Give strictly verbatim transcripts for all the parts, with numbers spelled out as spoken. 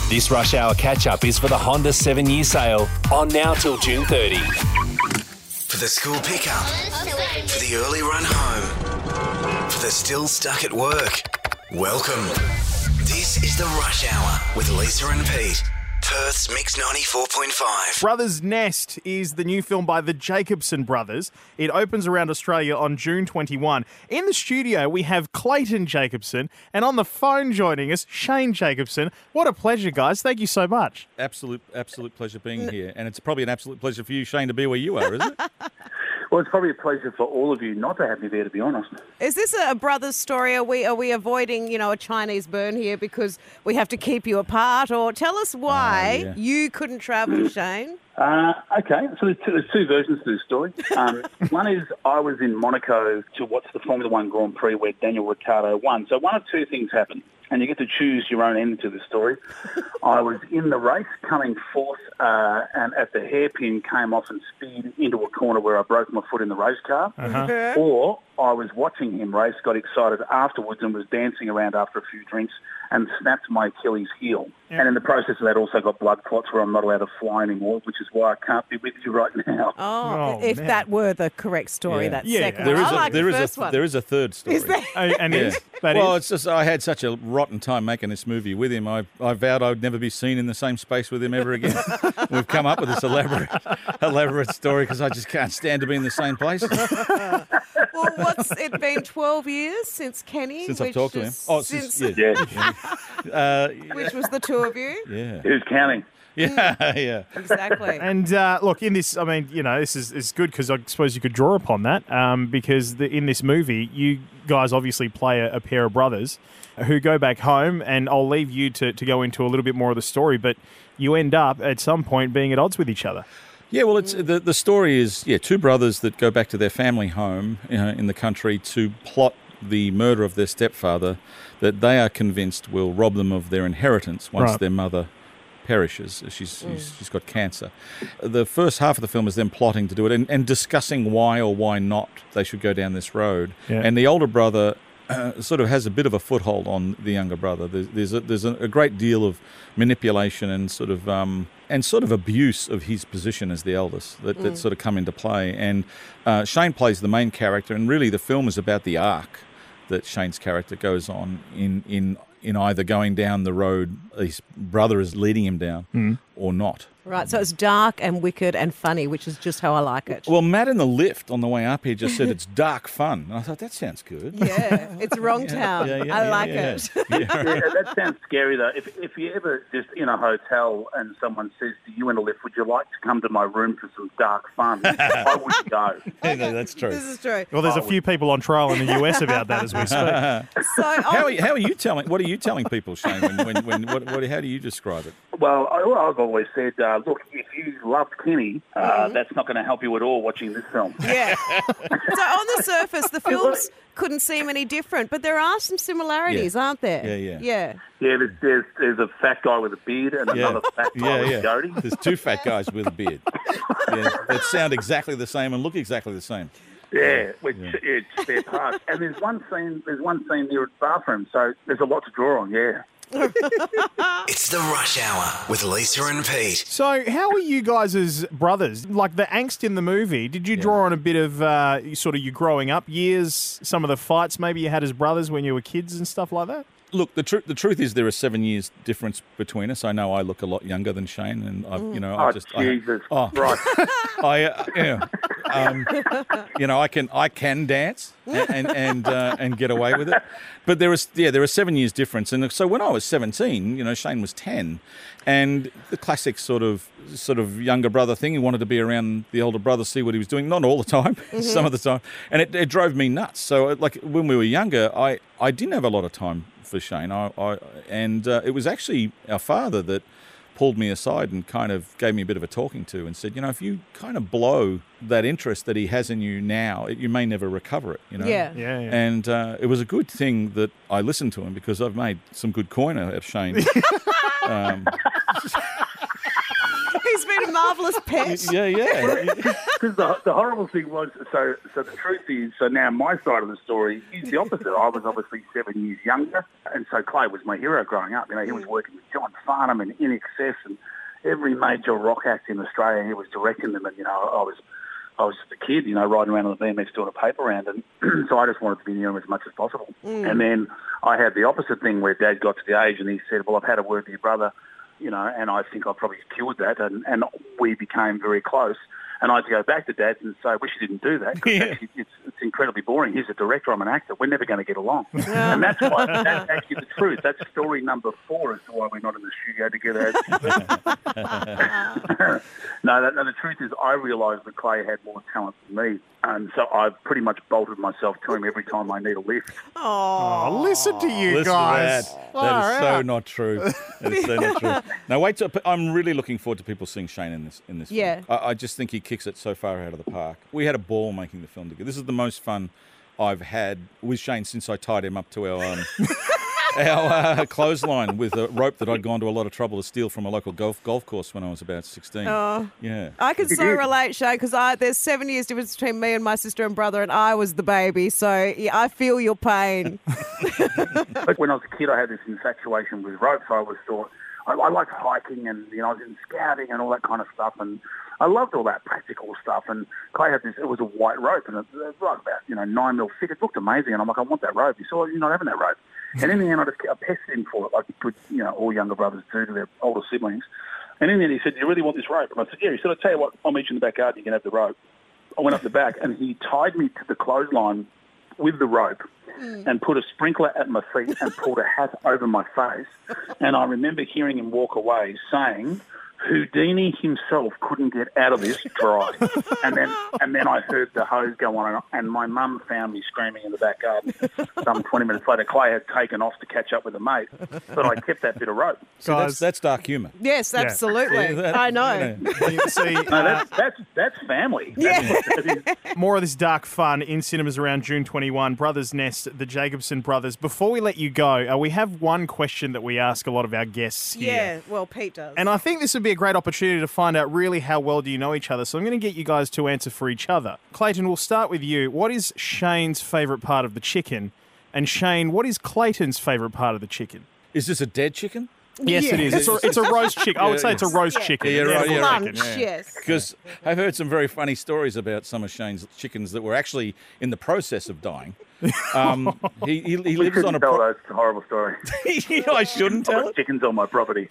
This Rush Hour catch-up is for the Honda seven-year sale, on now till June thirtieth. For the school pickup, for the early run home, for the still stuck at work. Welcome. This is the Rush Hour with Lisa and Pete. Perth's Mix ninety-four point five. Brothers Nest is the new film by the Jacobson brothers. It opens around Australia on June twenty-first. In the studio, we have Clayton Jacobson, and on the phone joining us, Shane Jacobson. What a pleasure, guys. Thank you so much. Absolute, absolute pleasure being here. And it's probably an absolute pleasure for you, Shane, to be where you are, isn't it? Well, it's probably a pleasure for all of you not to have me there, to be honest. Is this a brother's story? Are we are we avoiding, you know, a Chinese burn here because we have to keep you apart? Or tell us why yeah. you couldn't travel, Shane. Uh, okay, so there's two, there's two versions to this story. Um, one is I was in Monaco to watch the Formula One Grand Prix where Daniel Ricciardo won. So one of two things happened, and you get to choose your own ending to the story. I was in the race coming fourth, uh, and at the hairpin came off and speed into a corner where I broke my foot in the race car. Uh-huh. Or I was watching him race, got excited afterwards and was dancing around after a few drinks and snapped my Achilles heel. Yeah. And in the process of that also got blood clots where I'm not allowed to fly anymore, which is why I can't be with you right now. Oh, Oh, if man. that were the correct story, Yeah. that Yeah. second There one. is I a like there the is first a one. there is a third story. Is there? Oh, and Yeah. is? That well, is? it's just I had such a rotten time making this movie with him. I, I vowed I would never be seen in the same space with him ever again. We've come up with this elaborate elaborate story because I just can't stand to be in the same place Well, what's it been? Twelve years since Kenny, since which I've talked to him. is- Oh, since, since, yeah, Yeah. uh, which was the two of you. yeah, Who's counting? yeah, yeah. Exactly. And uh, look, in this, I mean, you know, this is, is good because I suppose you could draw upon that um, because the, in this movie, you guys obviously play a, a pair of brothers who go back home, and I'll leave you to, to go into a little bit more of the story, but you end up at some point being at odds with each other. Yeah, well, it's the the story is yeah two brothers that go back to their family home you know, in the country to plot the murder of their stepfather that they are convinced will rob them of their inheritance once Right. their mother perishes. She's, she's she's got cancer. The first half of the film is them plotting to do it and, and discussing why or why not they should go down this road. Yeah. And the older brother uh, sort of has a bit of a foothold on the younger brother. There's there's a, there's a, a great deal of manipulation and sort of um, and sort of abuse of his position as the eldest that, that sort of come into play. And uh, Shane plays the main character, and really the film is about the arc that Shane's character goes on in in in either going down the road his brother is leading him down or not. Right, so it's dark and wicked and funny, which is just how I like it. Well, Matt in the lift on the way up here just said it's dark fun. And I thought, that sounds good. Yeah, it's wrong town. Yeah, yeah, I yeah, like yeah, it. yeah. Yeah, that sounds scary, though. If if you're ever just in a hotel and someone says to you in a lift, would you like to come to my room for some dark fun? I wouldn't go. Yeah, no, that's true. This is true. Well, there's a few people on trial in the U S about that as we speak. So, How oh, are, you, how are you telling? What are you telling people, Shane? When, when, when what, what, how do you describe it? Well, I, well, I've always said, uh, look, if you loved Kenny, uh, that's not going to help you at all watching this film. yeah. So on the surface, the films couldn't seem any different, but there are some similarities, Yeah. aren't there? Yeah, yeah. Yeah. Yeah, there's, there's, there's a fat guy with a beard and Yeah, another fat guy yeah, with yeah. a goatee. There's two fat guys with a beard yeah, that sound exactly the same and look exactly the same. Yeah, which it's their part. And there's one scene. There's one scene near a bathroom, so there's a lot to draw on. Yeah. It's the Rush Hour with Lisa and Pete. So, how were you guys as brothers? Like the angst in the movie, did you draw on a bit of uh, sort of your growing up years, some of the fights maybe you had as brothers when you were kids and stuff like that? Look, the truth the truth is there are seven years difference between us. I know I look a lot younger than Shane, and I, you know, I Oh, just Jesus. I, oh, Right. I, uh, yeah, um, you know, I can I can dance and and and, uh, and get away with it. But there is yeah, there are seven years difference, and so when I was seventeen, you know, Shane was ten, and the classic sort of sort of younger brother thing. He wanted to be around the older brother, see what he was doing. Not all the time, some of the time, and it, it drove me nuts. So like when we were younger, I I didn't have a lot of time for Shane. I, I and uh, it was actually our father that pulled me aside and kind of gave me a bit of a talking to and said, you know, if you kind of blow that interest that he has in you now, it, you may never recover it, you know. Yeah. Yeah, yeah. And uh, it was a good thing that I listened to him because I've made some good coin out of Shane. um, He's been a marvellous marvellous pet. Yeah, yeah. Because the, the horrible thing was, so so the truth is, so now my side of the story is the opposite. I was obviously seven years younger, and so Clay was my hero growing up. You know, he was working with John Farnham and In Excess and every major rock act in Australia. He was directing them, and you know, I was I was just a kid, you know, riding around on the B M X doing a paper round, and so I just wanted to be near him as much as possible. Mm. And then I had the opposite thing where Dad got to the age, and he said, "Well, I've had a word with your brother." You know, and I think I probably cured that, and, and we became very close. And I had to go back to Dad and say, I wish you didn't do that, because yeah. it's, it's incredibly boring. He's a director, I'm an actor. We're never going to get along. And that's why, that's actually the truth. That's story number four as to why we're not in the studio together. no, that, no, the truth is I realised that Clay had more talent than me. And so I've pretty much bolted myself to him every time I need a lift. Oh, listen to you listen guys. To that. that is so not true. That is so not true. Now, wait till, I'm really looking forward to people seeing Shane in this in this yeah. film. I, I just think he kicks it so far out of the park. We had a ball making the film together. This is the most fun I've had with Shane since I tied him up to our... Um, Our uh, clothesline with a rope that I'd gone to a lot of trouble to steal from a local golf golf course when I was about sixteen. Oh, yeah. I can so relate, Shane, because there's seven years difference between me and my sister and brother, and I was the baby. So yeah, I feel your pain. When I was a kid, I had this infatuation with ropes. I always thought I, I liked hiking, and you know, I was in scouting and all that kind of stuff, and I loved all that practical stuff. And Clay had this; it was a white rope, and it, it was like about you know nine mil thick. It looked amazing, and I'm like, I want that rope. He said, well, you're not having that rope. And in the end, I just I pestered him for it, like good, you know, all younger brothers do to their older siblings. And in the end, he said, "Do you really want this rope?" And I said, "Yeah." He said, "I'll tell you what, I'll meet you in the back garden. You can have the rope." I went up the back, and he tied me to the clothesline with the rope mm. and put a sprinkler at my feet and pulled a hat over my face. And I remember hearing him walk away saying, Houdini himself couldn't get out of this dry. and then and then I heard the hose go on, and my mum found me screaming in the back garden. Some twenty minutes later, Clay had taken off to catch up with a mate, but I kept that bit of rope. So that's, that's dark humour. Yes, absolutely. Yeah. That, I know. You know. See, uh, no, that's, that's, that's family. Yeah. That's more of this dark fun in cinemas around June twenty-first. Brothers Nest, the Jacobson brothers. Before we let you go, uh, we have one question that we ask a lot of our guests here. Yeah, well, Pete does. And I think this would be a great opportunity to find out really how well do you know each other. So I'm going to get you guys to answer for each other. Clayton, we'll start with you. What is Shane's favourite part of the chicken? And Shane, what is Clayton's favourite part of the chicken? Is this a dead chicken? Yes, yeah. it is. It's a, it's a roast chicken. I would say it's a roast yeah. chicken. Yeah, right, yeah, lunch, right. yeah. yes. Because I've heard some very funny stories about some of Shane's chickens that were actually in the process of dying. Um, he he, he lives on a... tell Pro- those horrible story. I shouldn't tell it. Chickens on my property.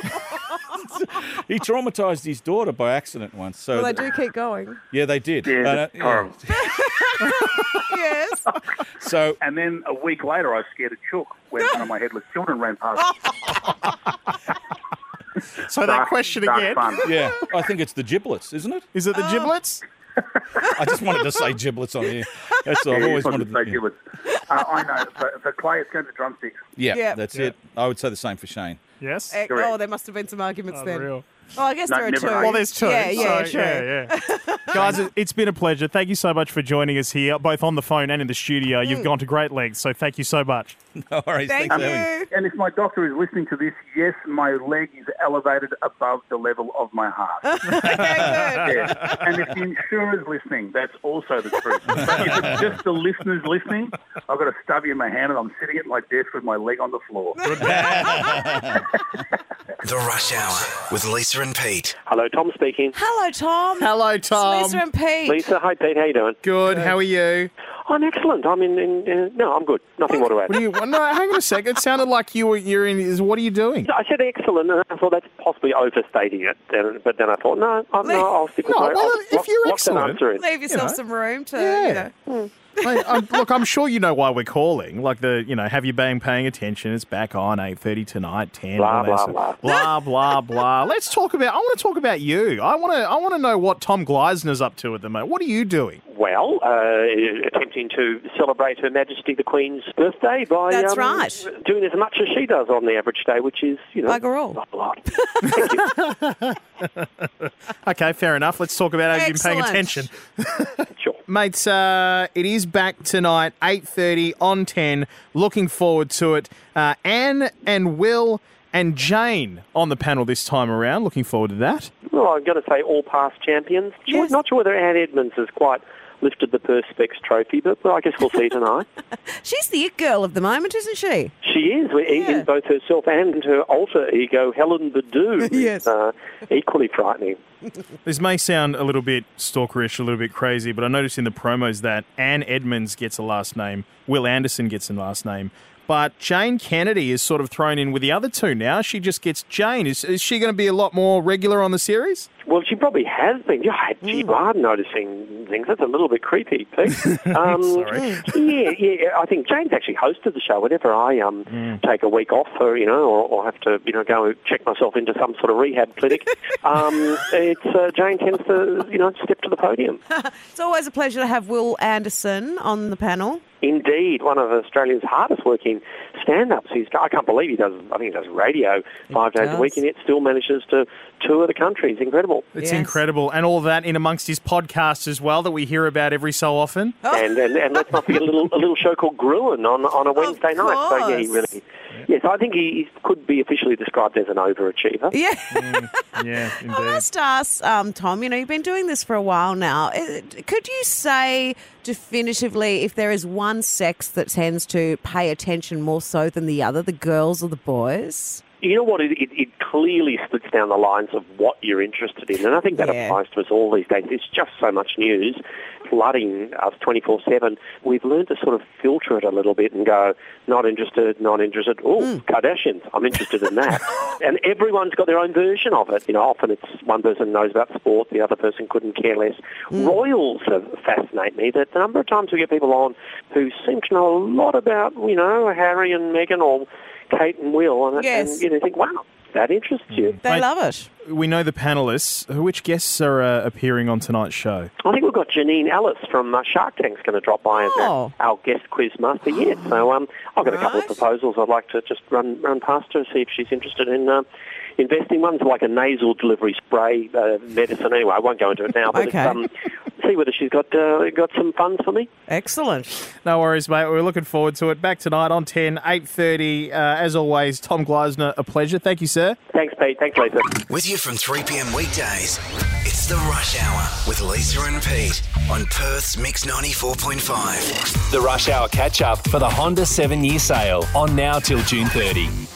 He traumatised his daughter by accident once. So well, they do keep going. Yeah, they did. Yeah, uh, that's horrible. Yes. So, and then a week later, I scared a chook when one of my headless children ran past. So that dark, question dark again. Fun. yeah, I think it's the giblets, isn't it? Is it the giblets? I just wanted to say giblets on here. That's all. Yeah, I've always you wanted to say yeah. giblets. Uh, I know. For, for Clay, it's going to drumsticks. Yeah, Yeah. that's Yeah. it. I would say the same for Shane. Yes. Eh, Correct. oh, there must have been some arguments then. Unreal. Oh, I guess No, there are never two. know. Well, there's two. Yeah, yeah, so, true. yeah, yeah. Guys, it- it's been a pleasure. Thank you so much for joining us here, both on the phone and in the studio. You've gone to great lengths, so thank you so much. No worries. Thank Thanks for having me. you. And if my doctor is listening to this, yes, my leg is elevated above the level of my heart. Okay, good. Yeah. And if the insurer's listening, that's also the truth. But if it's just the listeners listening, I've got a stubby in my hand and I'm sitting at my desk with my leg on the floor. The Rush Hour with Lisa and Pete. Hello, Tom speaking. Hello, Tom. Hello, Tom. Lisa and Pete. Lisa, hi Pete, how you doing? Good. How are you? I'm excellent. I'm in, in, in no, I'm good. Nothing more to add. What are you? No, hang on a sec. It sounded like you were. You're in. Is what are you doing? I said excellent, and I thought that's possibly overstating it. Then, but then I thought, no, I'm, no I'll stick with No, my. well, I'll if lock- you're lock that excellent- answer in. Leave yourself You know. some room to, Yeah. you know. Mate, I'm, look, I'm sure you know why we're calling. Like the, you know, have you been paying attention? It's back on eight thirty tonight, ten. Blah, all that blah, stuff. blah. blah blah blah. Let's talk about. I want to talk about you. I want to. I want to know what Tom Gleisner's up to at the moment. What are you doing? Well, uh, attempting to celebrate Her Majesty the Queen's birthday by That's um, right. doing as much as she does on the average day, which is, you know, Bugger all. not a lot. Thank you. Okay, fair enough. Let's talk about have you been paying Excellent. attention. Sure. Mates, uh, it is back tonight, eight thirty on ten. Looking forward to it. Uh, Anne and Will and Jane on the panel this time around. Looking forward to that. well, I've got to say all past champions. Yes. Not sure whether Anne Edmonds has quite lifted the Perspex trophy, but well, I guess we'll see tonight. She's the it girl of the moment, isn't she? She is, Yeah. in both herself and her alter ego, Helen Badu, Yes. is uh, equally frightening. This may sound a little bit stalkerish, a little bit crazy, but I noticed in the promos that Anne Edmonds gets a last name, Will Anderson gets a last name, but Jane Kennedy is sort of thrown in with the other two now. She just gets Jane. Is, is she going to be a lot more regular on the series? Well, she probably has been. Yeah, gee, Mm. I'm noticing things. That's a little bit creepy, Pete. Um, Sorry. Yeah, yeah. I think Jane's actually hosted the show. Whenever I um take a week off, or you know, or, or have to, you know, go and check myself into some sort of rehab clinic, um, it's uh, Jane tends to, you know, step to the podium. It's always a pleasure to have Will Anderson on the panel. Indeed, one of Australia's hardest working stand-ups. He's, I can't believe he does, I think he does radio five days does. a week and yet still manages to tour the country. It's incredible. It's Yes. incredible. And all that in amongst his podcast as well that we hear about every so often. And, and and let's not forget a little a little show called Gruen on on a Wednesday night. So yeah, he course. really, yes, I think he, he could be officially described as an overachiever. Yeah. Yeah, I indeed. must ask, um, Tom, you know, you've been doing this for a while now. Uh, Could you say definitively if there is one sex that tends to pay attention more so than the other, the girls or the boys? You know what? It, it, it clearly splits down the lines of what you're interested in, and I think that Yeah. applies to us all these days. There's just so much news flooding us twenty-four seven. We've learned to sort of filter it a little bit and go, not interested, not interested. Oh, Mm. Kardashians, I'm interested in that. And everyone's got their own version of it. You know, often it's one person knows about sport, the other person couldn't care less. Mm. Royals have fascinate me. That the number of times we get people on who seem to know a lot about, you know, Harry and Meghan or Kate and Will, and, Yes. and you know, think, wow, that interests you. They Mate, love it. We know the panellists. Which guests are uh, appearing on tonight's show? I think we've got Janine Ellis from uh, Shark Tank's going to drop by as Oh. our, our guest quiz master yet. So um, I've got a couple of Right. proposals I'd like to just run run past her, see if she's interested in uh, investing. One's like a nasal delivery spray uh, medicine. Anyway, I won't go into it now, but Okay. it's, um, see whether she's got uh, got some funds for me. Excellent. No worries, mate. We're looking forward to it. Back tonight on ten, eight thirty. Uh, as always, Tom Gleisner, a pleasure. Thank you, sir. Thanks, Pete. Thanks, Lisa. With you from three p.m. weekdays, it's The Rush Hour with Lisa and Pete on Perth's Mix ninety-four point five. The Rush Hour catch up for the Honda seven year sale on now till June thirtieth.